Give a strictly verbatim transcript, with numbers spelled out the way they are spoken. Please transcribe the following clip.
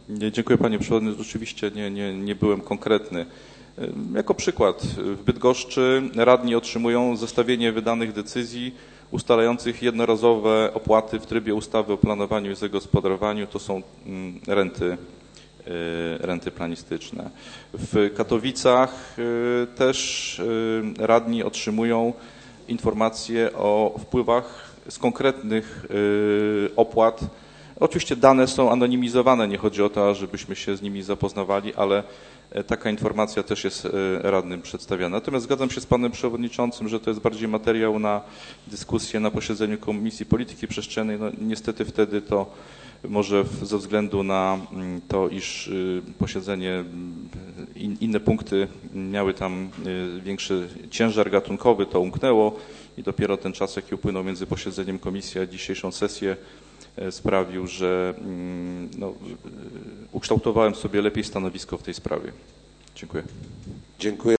Dziękuję panie przewodniczący. Rzeczywiście nie, nie, nie byłem konkretny. Jako przykład w Bydgoszczy radni otrzymują zestawienie wydanych decyzji ustalających jednorazowe opłaty w trybie ustawy o planowaniu i zagospodarowaniu. To są renty, renty planistyczne. W Katowicach też radni otrzymują informacje o wpływach z konkretnych opłat. Oczywiście dane są anonimizowane, nie chodzi o to, żebyśmy się z nimi zapoznawali, ale taka informacja też jest radnym przedstawiana. Natomiast zgadzam się z panem przewodniczącym, że to jest bardziej materiał na dyskusję na posiedzeniu Komisji Polityki Przestrzennej. No, niestety wtedy to może ze względu na to, iż posiedzenie, inne punkty miały tam większy ciężar gatunkowy, to umknęło i dopiero ten czas, jaki upłynął między posiedzeniem komisji a dzisiejszą sesję, sprawił, że no, ukształtowałem sobie lepiej stanowisko w tej sprawie. Dziękuję. Dziękuję.